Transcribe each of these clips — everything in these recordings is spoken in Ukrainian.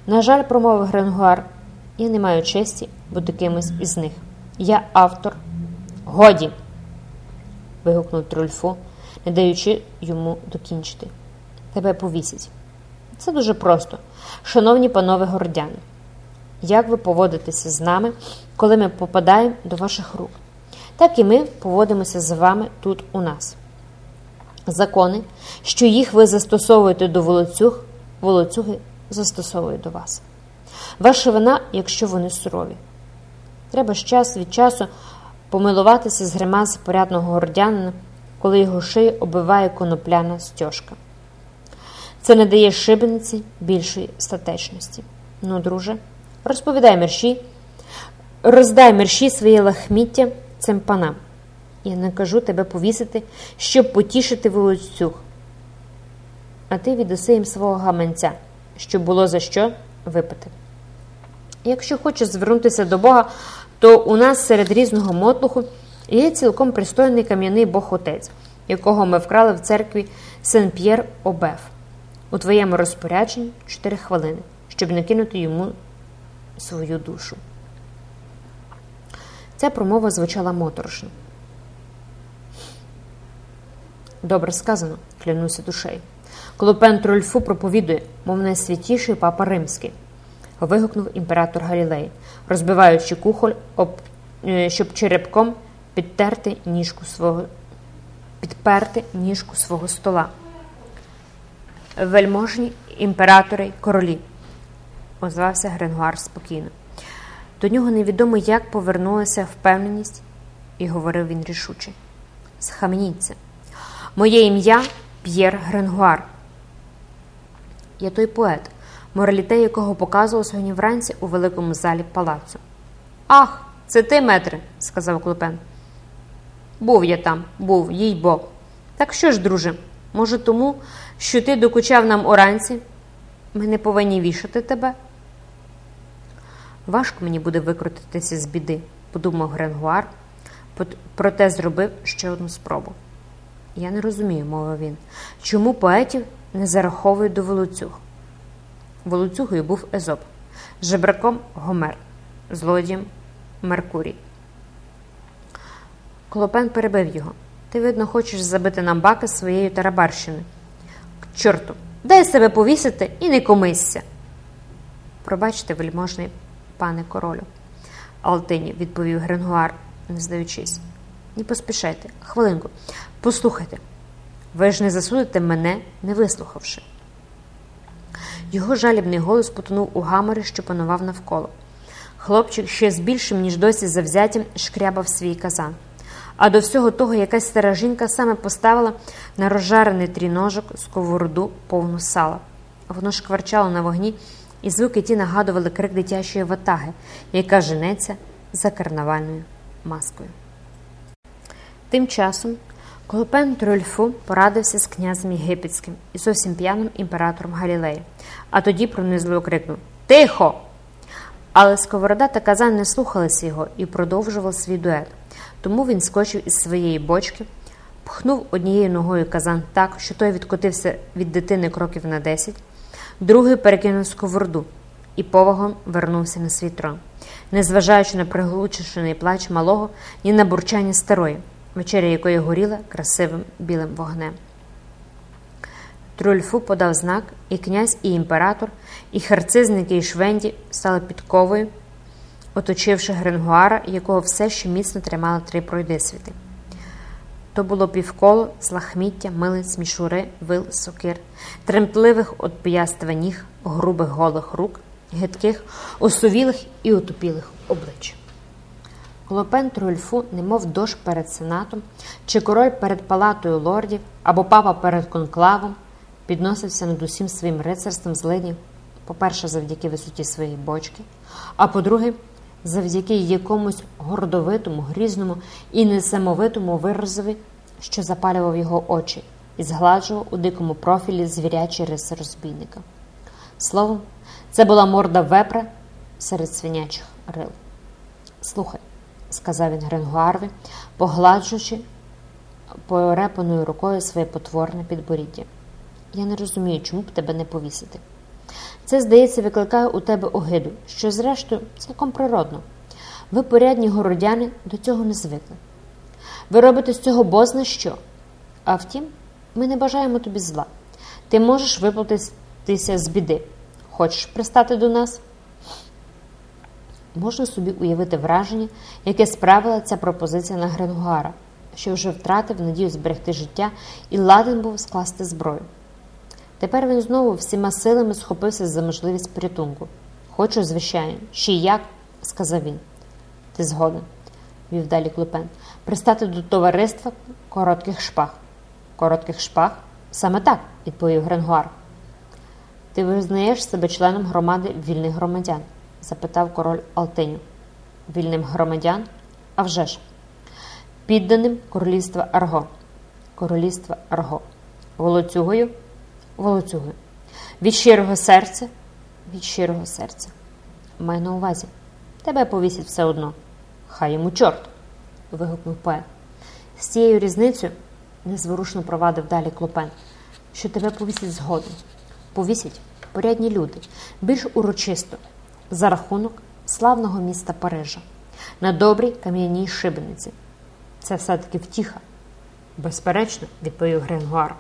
На жаль, промовив Гренгуар, я не маю честі бути кимось із них. Я автор. Годі! Вигукнув Трюльфо, не даючи йому докінчити. Тебе повісять. Це дуже просто. Шановні панове городяни, як ви поводитеся з нами, коли ми попадаємо до ваших рук? Так і ми поводимося з вами тут у нас. Закони, що їх ви застосовуєте до волоцюги застосовують до вас. Ваша вина, якщо вони сурові. Треба ж час від часу помилуватися з гримаси порядного городянина, коли його шию оббиває конопляна стяжка. Це не дає шибениці більшої статечності. Ну, друже, роздай мерщі своє лахміття цим панам. Я не кажу тебе повісити, щоб потішити волоцюг. А ти віддаси їм свого гаманця, щоб було за що випити. Якщо хочеш звернутися до Бога, то у нас серед різного мотлуху є цілком пристойний кам'яний бог-отець, якого ми вкрали в церкві Сен-П'єр-Обеф. У твоєму розпорядженні 4 хвилини, щоб накинути йому свою душу. Ця промова звучала моторошно. Добре сказано, клянуся душею. Клопен Трюльфо проповідує, мов найсвятіший папа римський, вигукнув імператор Галілей, розбиваючи кухоль, щоб черепком підперти ніжку свого стола. Вельможні імператори й королі, озвався Гренгуар спокійно. До нього невідомо як повернулася впевненість, і говорив він рішуче. Схаменіться. Моє ім'я П'єр Гренгуар. Я той поет, мораліте якого показував сьогодні вранці у великому залі палацу. Ах, це ти, метре, сказав Клопен. Був я там, їй-бо. Так що ж, друже, може тому, що ти докучав нам уранці, ми не повинні вішати тебе? Важко мені буде викрутитися з біди, подумав Гренгуар, проте зробив ще одну спробу. Я не розумію, мовив він, чому поетів не зараховують до волоцюг. Волоцюгою був Езоп, жебраком Гомер, злодієм Меркурій. Клопен перебив його. Ти, видно, хочеш забити нам баки своєю тарабарщиною. К чорту, дай себе повісити і не комисься. Пробачте, вельможний пане королю, Алтині, відповів Гренгуар, не здаючись. Не поспішайте, хвилинку, послухайте. Ви ж не засудите мене, не вислухавши. Його жалібний голос потонув у гаморі, що панував навколо. Хлопчик ще з більшим, ніж досі завзяттям, шкрябав свій казан. А до всього того якась стара жінка саме поставила на розжарений тріножок сковороду повну сала. Воно шкварчало на вогні, і звуки ті нагадували крик дитячої ватаги, яка женеться за карнавальною маскою. Тим часом Клопен Трюльфо порадився з князем Єгипетським і зовсім п'яним імператором Галілея, а тоді пронизливо крикнув «Тихо!». Але сковорода та казан не слухалися його і продовжував свій дует. Тому він скочив із своєї бочки, пхнув однією ногою казан так, що той відкотився від дитини кроків на 10, другий перекинув сковороду і повагом вернувся на свій трон, незважаючи на приглушений плач малого ні на бурчання старої, вечеря якої горіла красивим білим вогнем. Трюльфо подав знак, і князь, і імператор, і харцизники, і швенді стали підковою, оточивши Гренгуара, якого все ще міцно тримали 3 пройдисвіти. То було півколо з лахміття, милиць, мішури, вил, сокир, тремтливих від пияства ніг, грубих голих рук, гидких, осувілих і отупілих облич. Клопен Трюльфо, немов дощ перед сенатом, чи король перед палатою лордів, або папа перед конклавом, підносився над усім своїм рицарством злиднів, по-перше, завдяки висоті своєї бочки, а по-друге, завдяки якомусь гордовитому, грізному і несамовитому виразові, що запалював його очі і згладжував у дикому профілі звірячі риси розбійника. Словом, це була морда вепра серед свинячих рил. «Слухай», – сказав він Гренгуарові, погладжуючи порепаною рукою своє потворне підборіддя. «Я не розумію, чому б тебе не повісити. Це, здається, викликає у тебе огиду, що, зрештою, цілком природно. Ви, порядні городяни, до цього не звикли. Ви робите з цього бозна що. А втім, ми не бажаємо тобі зла. Ти можеш виплатитися з біди. Хочеш пристати до нас? Можна собі уявити враження, яке справила ця пропозиція на Гренгуара, що вже втратив надію зберегти життя і ладен був скласти зброю. Тепер він знову всіма силами схопився за можливість порятунку. «Хочу, звичайно. Ще як?» – сказав він. «Ти згоден», – вів далі Клопен, – «пристати до товариства коротких шпаг». «Коротких шпаг? Саме так», – відповів Гренгуар. «Ти визнаєш себе членом громади вільних громадян?» – запитав король Алтиню. «Вільним громадян? А вже ж. Підданим королівства Арго». «Королівства Арго». «Волоцюгою?» «Волоцюгою». «Від щирого серця?» «Від щирого серця». «Маю на увазі. Тебе повісять все одно». «Хай йому чорт!» – вигукнув поет. «З цією різницею, – незворушно провадив далі Клопен, – що тебе повісять згодом. Повісять порядні люди, більш урочисто, за рахунок славного міста Парижа, на добрій кам'яній шибениці. Це все-таки втіха». «Безперечно», – відповів Гренгуар.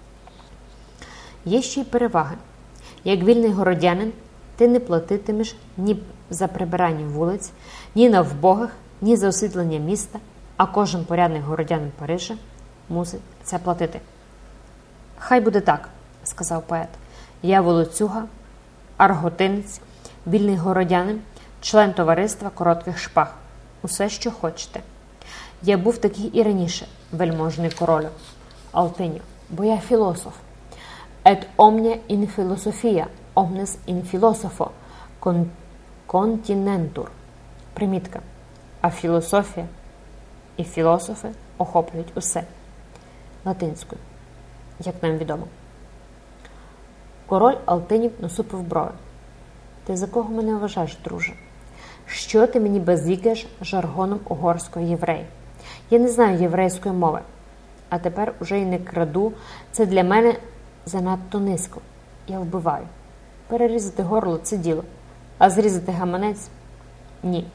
«Є ще й переваги. Як вільний городянин, ти не платитимеш ні за прибирання вулиць, ні на вбогих, ні за освітлення міста, а кожен порядний городянин Парижа мусить це платити». «Хай буде так», – сказав поет. «Я волоцюга, арготинець, вільний городянин, член товариства коротких шпаг. Усе, що хочете. Я був такий і раніше, вельможний королю Алтиню, бо я філософ. Et omnia in philosophia, omnes in philosopho continentur». Примітка. А філософія і філософи охоплюють усе. Латинською, як нам відомо. Король Алтинів насупив брови. «Ти за кого мене вважаєш, друже? Що ти мені базікаєш жаргоном угорського єврея? Я не знаю єврейської мови. А тепер уже й не краду. Це для мене занадто низько. Я вбиваю. Перерізати горло – це діло. А зрізати гаманець – ні».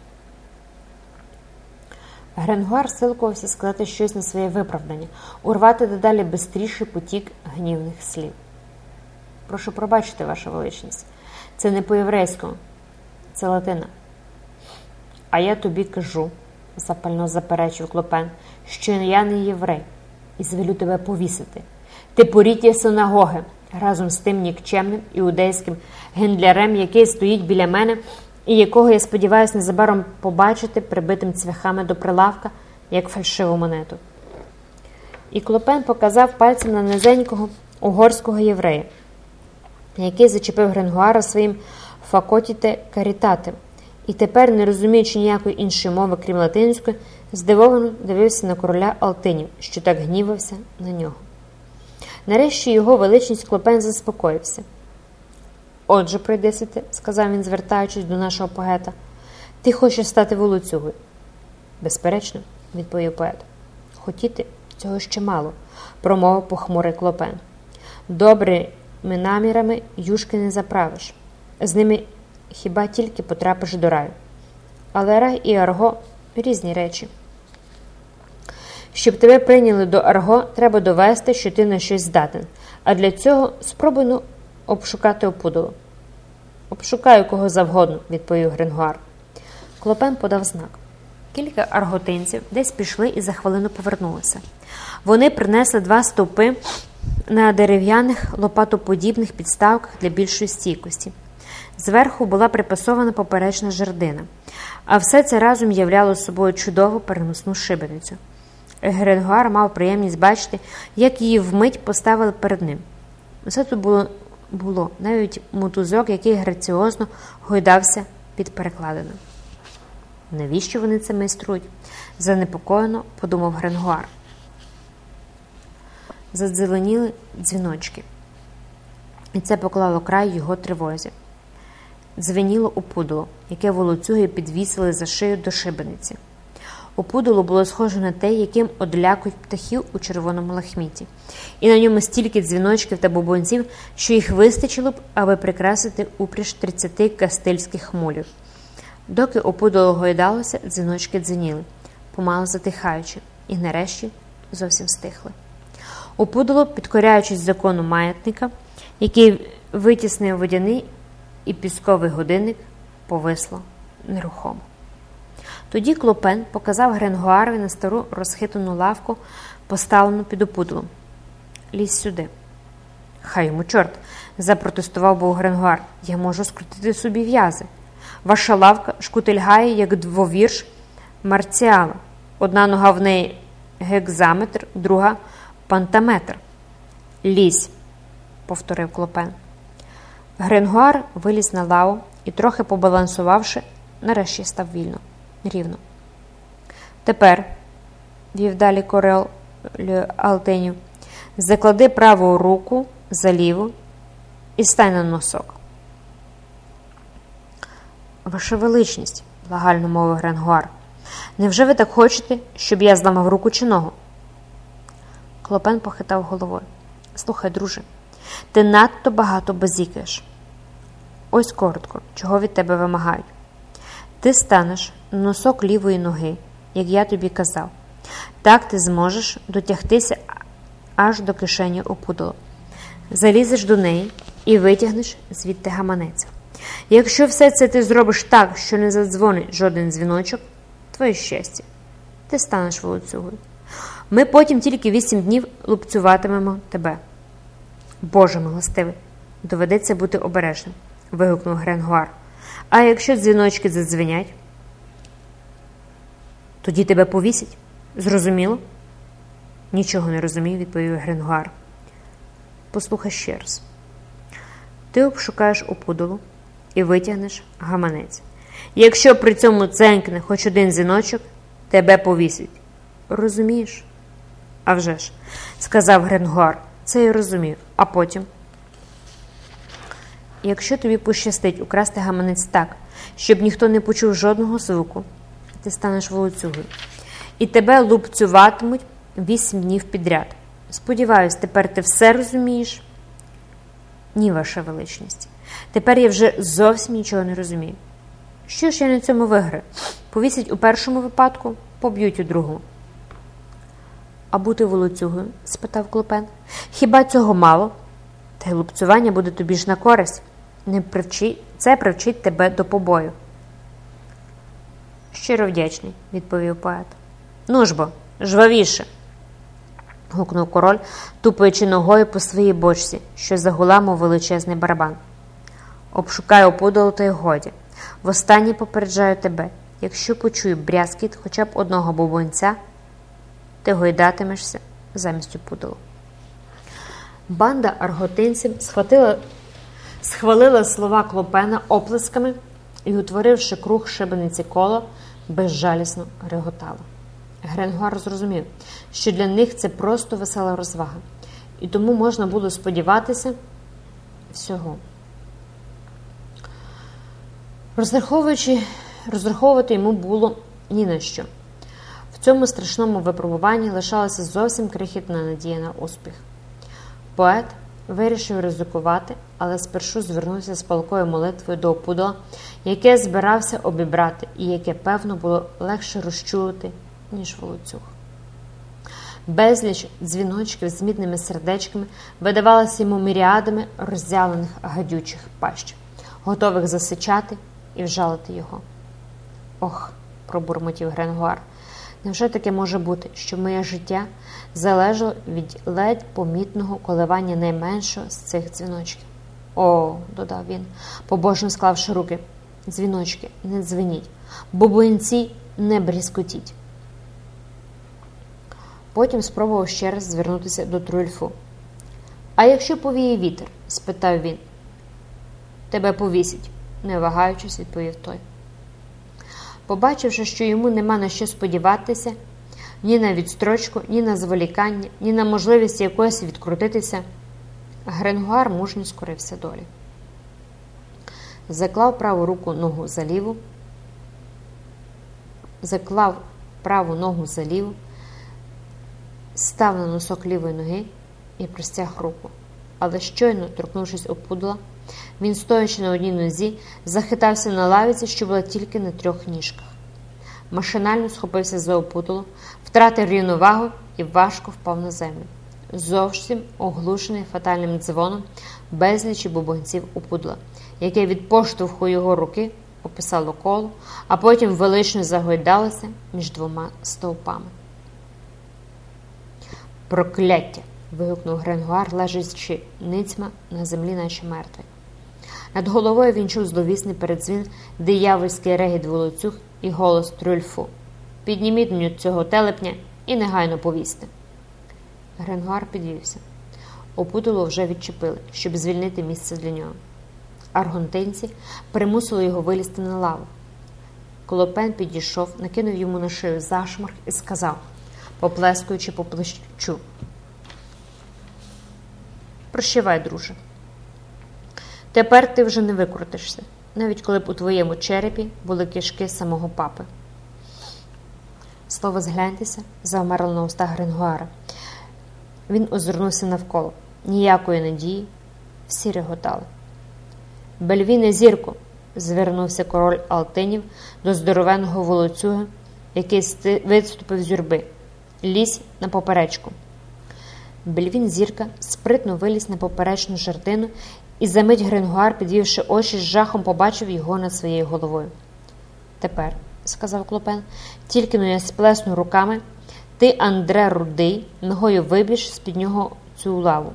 Гренгуар силкувався сказати щось на своє виправдання, урвати дедалі бистріший потік гнівних слів. «Прошу пробачити, ваша величність. Це не по-єврейському. Це латина». «А я тобі кажу», – запально заперечив Клопен, – «що я не єврей і звелю тебе повісити. Ти поріття синагоги разом з тим нікчемним іудейським гендлярем, який стоїть біля мене і якого, я сподіваюся, незабаром побачити прибитим цвяхами до прилавка, як фальшиву монету». І Клопен показав пальцем на низенького угорського єврея, який зачепив Гренгуара своїм «факотіте карітате», і тепер, не розуміючи ніякої іншої мови, крім латинської, здивовано дивився на короля Алтинів, що так гнівався на нього. Нарешті його величність Клопен заспокоївся. «Отже, пройдесите», – сказав він, звертаючись до нашого поета, – «ти хочеш стати волоцюгою?» «Безперечно», – відповів поет. «Хотіти цього ще мало», – промовив похмурий Клопен. «Добрими намірами юшки не заправиш. З ними хіба тільки потрапиш до раю. Але рай і Арго – різні речі. Щоб тебе прийняли до Арго, треба довести, що ти на щось здатен. А для цього спробуй обшукати опудало». «Обшукаю кого завгодно», – відповів Гренгуар. Клопен подав знак. Кілька арготинців десь пішли і за хвилину повернулися. Вони принесли 2 стовпи на дерев'яних лопатоподібних підставках для більшої стійкості. Зверху була припасована поперечна жердина, а все це разом являло собою чудову переносну шибеницю. Гренгуар мав приємність бачити, як її вмить поставили перед ним. Все тут було, навіть мотузок, який граціозно гойдався під перекладиною. «Навіщо вони це майструють?» – занепокоєно подумав Гренгуар. Задзеленіли дзвіночки, і це поклало край його тривозі. Дзвеніло опудало, яке волоцюги підвісили за шию до шибениці. Опудало було схоже на те, яким одлякують птахів у червоному лахміті. І на ньому стільки дзвіночків та бубонців, що їх вистачило б, аби прикрасити упряж 30 кастильських хмулів. Доки опудало гойдалося, дзвіночки дзвеніли, помало затихаючи, і нарешті зовсім стихли. Опудало, підкоряючись закону маятника, який витіснив водяний і пісковий годинник, повисло нерухомо. Тоді Клопен показав Гренгуарові на стару розхитану лавку, поставлену під опудалом. «Лізь сюди». «Хай йому чорт», – запротестував був Гренгуар. «Я можу скрутити собі в'язи. Ваша лавка шкутильгає, як двовірш Марціала. Одна нога в неї гекзаметр, друга – пантаметр». «Лізь», – повторив Клопен. Гренгуар виліз на лаву і, трохи побалансувавши, нарешті став рівно. «Тепер», – вів далі Король Алтенів, – «заклади праву руку за ліву і стань на носок». «Ваша величність», – благально мовив Гренгуар, – «невже ви так хочете, щоб я зламав руку чи ногу?» Клопен похитав головою. «Слухай, друже, ти надто багато базікаєш. Ось коротко, чого від тебе вимагають. Ти станеш на носок лівої ноги, як я тобі казав. Так ти зможеш дотягтися аж до кишені опудала. Залізеш до неї і витягнеш звідти гаманець. Якщо все це ти зробиш так, що не задзвонить жоден дзвіночок, твоє щастя, ти станеш волоцюгою. Ми потім тільки 8 днів лупцюватимемо тебе». «Боже милостивий, доведеться бути обережним», – вигукнув Гренгуар. «А якщо дзвіночки задзвенять?» «Тоді тебе повісять. Зрозуміло?» «Нічого не розумію», – відповів Гренгуар. «Послухай ще раз. Ти обшукаєш опудолу і витягнеш гаманець. Якщо при цьому дзенькне хоч один дзвіночок, тебе повісять. Розумієш?» «А вже ж», – сказав Гренгуар. «Це я розумію. А потім?» «Якщо тобі пощастить украсти гаманець так, щоб ніхто не почув жодного звуку, ти станеш волоцюгою. І тебе лупцюватимуть 8 днів підряд. Сподіваюсь, тепер ти все розумієш?» «Ні, ваша величність. Тепер я вже зовсім нічого не розумію. Що ж я на цьому виграю? Повісять у першому випадку, поб'ють у другому». «А бути волоцюгою?» – спитав Клопен. «Хіба цього мало? Та й лупцювання буде тобі ж на користь. Це привчить тебе до побою». «Щиро вдячний», – відповів поет. «Ну ж бо, жвавіше!» – гукнув король, тупаючи ногою по своїй бочці, що загула, мов величезний барабан. «Обшукай опудало, та й годі. Востаннє попереджаю тебе, якщо почую брязкіт хоча б одного бубонця, ти гойдатимешся замість опудалу». Банда арготинців схвалила слова Клопена оплесками і, утворивши круг шибениці коло, безжалісно реготала. Гренгуар зрозумів, що для них це просто весела розвага, і тому можна було сподіватися всього. Розраховувати йому було ні на що. В цьому страшному випробуванні лишалася зовсім крихітна надія на успіх. Поет вирішив ризикувати, але спершу звернувся з палкою молитвою до опудала, яке збирався обібрати і яке, певно, було легше розчулити, ніж волоцюг. Безліч дзвіночків з мідними сердечками видавалося йому міріадами роззялених гадючих пащ, готових засичати і вжалити його. «Ох», – пробурмотів Гренгуар, – «невже таке може бути, що моє життя залежало від ледь помітного коливання найменшого з цих дзвіночків?» «О», – додав він, побожно склавши руки, – «дзвіночки, не дзвеніть, бубонці, не брязкотіть». Потім спробував ще раз звернутися до Трюльфу. «А якщо повіє вітер?» – спитав він. «Тебе повісять», – не вагаючись, відповів той. Побачивши, що йому нема на що сподіватися, ні на відстрочку, ні на зволікання, ні на можливість якось відкрутитися, Гренгуар мужньо скорився долі. Заклав праву руку ногу за ліву, заклав праву ногу за ліву, став на носок лівої ноги і простяг руку. Але щойно, торкнувшись опудала, він, стоячи на одній нозі, захитався на лавіці, що була тільки на 3 ніжках. Машинально схопився за опудало, втратив рівновагу і важко впав на землю. Зовсім оглушений фатальним дзвоном безлічі бубонців опудла, яке від поштовху його руки описало коло, а потім велично загойдалося між 2 стовпами. «Прокляття!» – вигукнув Гренгуар, лежачи ницьма на землі, наче мертвий. Над головою він чув зловісний передзвін, диявольський регіт волоцюг і голос Трюльфу. «Підніміть мені цього телепня і негайно повісти». Гренгуар підвівся. Опудало вже відчепили, щоб звільнити місце для нього. Аргонтинці примусили його вилізти на лаву. Клопен підійшов, накинув йому на шию зашморг і сказав, поплескуючи по плечу: «Прощавай, друже. Тепер ти вже не викрутишся, навіть коли б у твоєму черепі були кишки самого папи». Слово «згляньтеся» завмерло на устах Гренгуара. Він озирнувся навколо. Ніякої надії. Всі реготали. «Бельвіне, зірку!» – звернувся король Алтинів до здоровенного волоцюга, який виступив з юрби. «Лізь на поперечку». Бельвін зірка спритно виліз на поперечну жердину, і за мить Гренгуар, підвівши очі, з жахом побачив його над своєю головою. «Тепер», – сказав Клопен, – «тільки но я сплесну руками, ти, Андре Рудий, ногою виб'єш з-під нього цю лаву.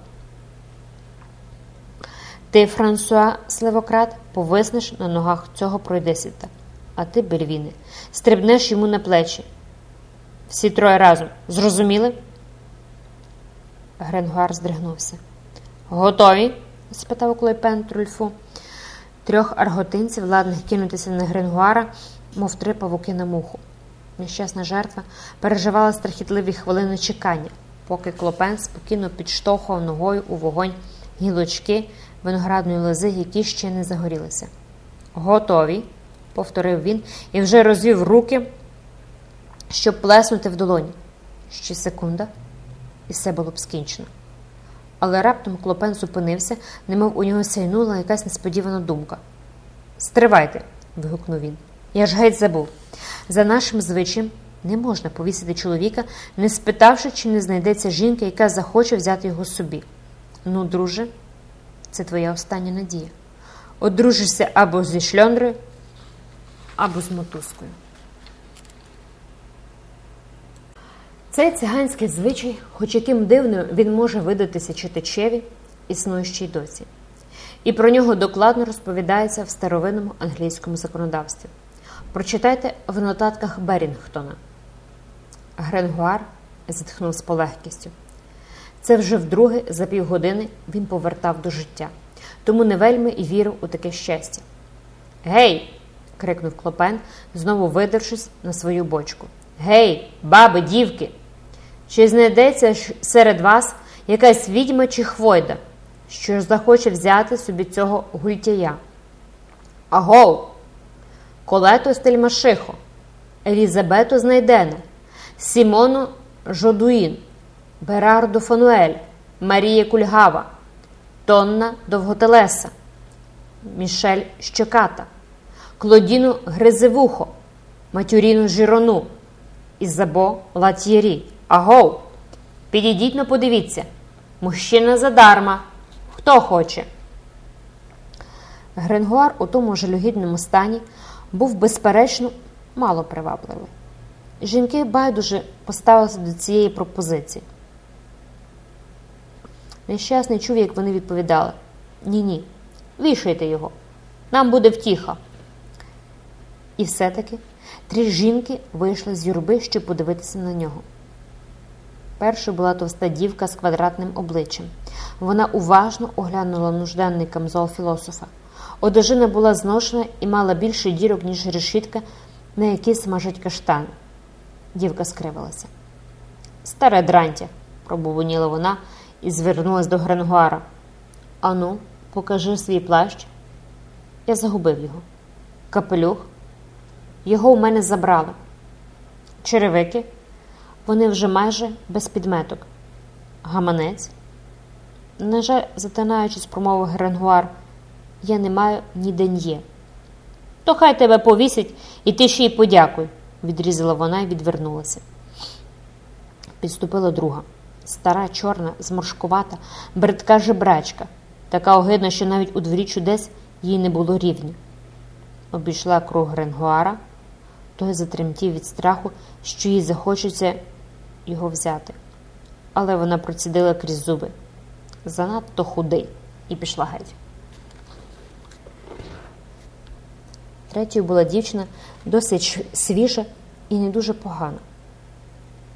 Ти, Франсуа Сливократ, повиснеш на ногах цього пройдисвіта, а ти, Бельвіне, стрибнеш йому на плечі. Всі 3 разом. Зрозуміли?» Гренгуар здригнувся. «Готові?» – спитав Клопен Трюльфу. 3 арготинців, ладних кинутися на Гренгуара, мов 3 павуки на муху. Нещасна жертва переживала страхітливі хвилини чекання, поки Клопен спокійно підштовхував ногою у вогонь гілочки виноградної лози, які ще не загорілися. «Готові?» – повторив він і вже розвів руки, щоб плеснути в долоні. Ще секунда, і все було б скінчено. Але раптом Клопен зупинився, немов у нього сяйнула якась несподівана думка. «Стривайте!» – вигукнув він. «Я ж геть забув. За нашим звичаєм не можна повісити чоловіка, не спитавши, чи не знайдеться жінка, яка захоче взяти його собі. Ну, друже, це твоя остання надія. Одружишся або зі шльондрою, або з мотузкою». Цей циганський звичай, хоч яким дивним він може видатися читачеві, існує ще й досі. І про нього докладно розповідається в старовинному англійському законодавстві. Прочитайте в нотатках Берінгтона. Гренгуар зітхнув з полегкістю. Це вже вдруге за півгодини він повертав до життя, тому не вельми і вірив у таке щастя. «Гей!» – крикнув Клопен, знову видавшись на свою бочку. «Гей, баби, дівки! Чи знайдеться серед вас якась відьма чи хвойда, що захоче взяти собі цього гультяя? Агов! Колето Стельмашихо, Елізабето Знайдене, Сімоно Жодуїн, Берардо Фануель, Марія Кульгава, Тонна Довготелеса, Мішель Щоката, Клодіну Гризевухо, Матюріну Жірону, Ізабо Латьєрі. Агов! Підійдіть, но подивіться. Мужчина задарма. Хто хоче?» Гренгуар у тому жалюгідному стані був, безперечно, мало привабливий. Жінки байдуже поставилися до цієї пропозиції. Нещасний чув, як вони відповідали: «Ні-ні, вішайте його, нам буде втіха». І все-таки 3 жінки вийшли з юрби, щоб подивитися на нього. Першою була товста дівка з квадратним обличчям. Вона уважно оглянула нужденний камзол філософа. Одежина була зношена і мала більше дірок, ніж решітка, на якій смажать каштани. Дівка скривилася. «Старе дрантя», – пробубоніла вона і звернулась до Гренгуара. «Ану, покажи свій плащ». «Я загубив його». «Капелюх?» «Його у мене забрали». Черевики? Вони вже майже без підметок. Гаманець? На жаль, затинаючись, промовив Гренгуар, я не маю ні ден'є. То хай тебе повісять, і ти ще й подякуй, відрізала вона і відвернулася. Підступила друга. Стара, чорна, зморшкувата, бридка жебрачка, така огидна, що навіть у дворі чудес їй не було рівня. Обійшла круг Гренгуара, той затремтів від страху, що їй захочеться його взяти. Але вона процідила крізь зуби. Занадто худий. І пішла геть. Третьою була дівчина, досить свіжа і не дуже погана.